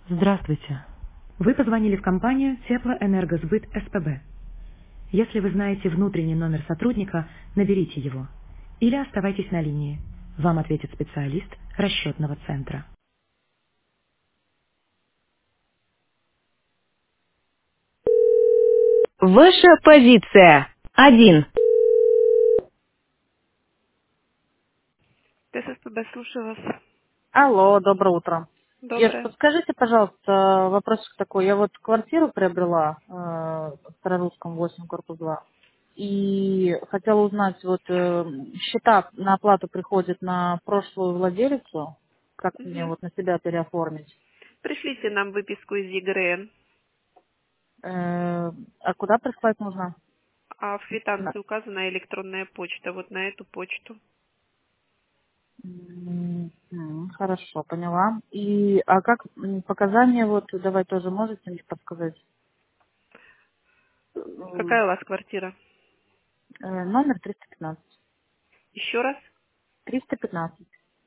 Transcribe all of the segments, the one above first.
Здравствуйте. Вы позвонили в компанию Теплоэнергосбыт СПБ. Если вы знаете внутренний номер сотрудника, наберите его. Или оставайтесь на линии. Вам ответит специалист расчетного центра. Ваша позиция. Один. ТССПБ, слушаю вас. Алло, доброе утро. Еш, Доброе. подскажите, пожалуйста, вопросик такой. Я вот квартиру приобрела в Старорусском 8, корпус 2. И хотела узнать, вот счета на оплату приходят на прошлую владелицу. Как мне Мгм. вот на себя переоформить? Пришлите нам выписку из ЕГРН, А куда прислать нужно? а в квитанции указана электронная почта, вот на эту почту. Хорошо, поняла. И а как показания, вот давай тоже можете мне подсказать? Какая у вас квартира? Номер 315. Еще раз? 315.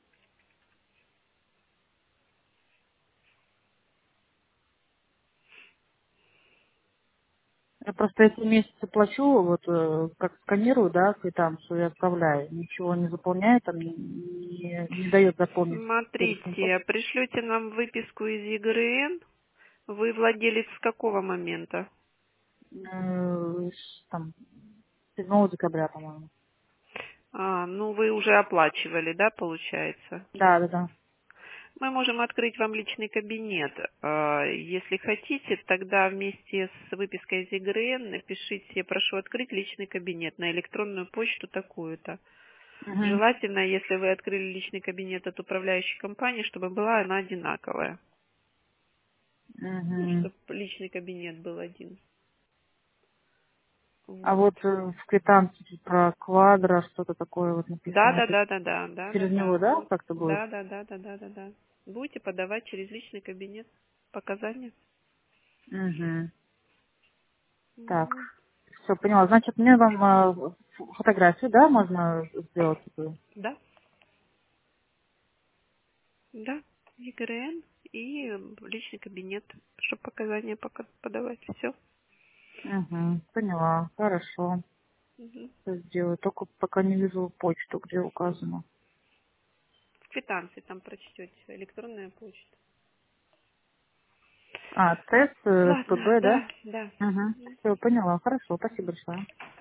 Я просто эти месяцы плачу, вот как сканирую, да, квитанцию и отправляю. Ничего не заполняет, там не дает заполнить перечень. Смотрите, пришлете нам выписку из ЕГРН. Вы владелец с какого момента? Там 7 декабря, по-моему. Ну вы уже оплачивали, да, получается? Да, да, да. Мы можем открыть вам личный кабинет. Если хотите, тогда вместе с выпиской из ЕГРН напишите «Прошу открыть личный кабинет» на электронную почту такую-то. Угу. Желательно, если вы открыли личный кабинет от управляющей компании, чтобы была она одинаковая. Ну, Угу. чтобы личный кабинет был один. А Вот. вот в квитанции про квадро что-то такое вот Да, написано. да, Это да, да, да, да, да, через да. него, да, Вот. как-то будет? Да, да, да, да, да, да, да. Будете подавать через личный кабинет показания. Угу. Так, Вот. все, поняла. Значит, мне вам фотографию, да, можно сделать такую? Да. Да, ЕГРН и личный кабинет, чтобы показания подавать. Все. Угу, поняла, хорошо. Всё сделаю. Только пока не вижу почту, где указано. В квитанции там прочтете, электронная почта. А, тест, Ладно, СПБ, да? да, да. Угу. Все, поняла. Хорошо, спасибо большое.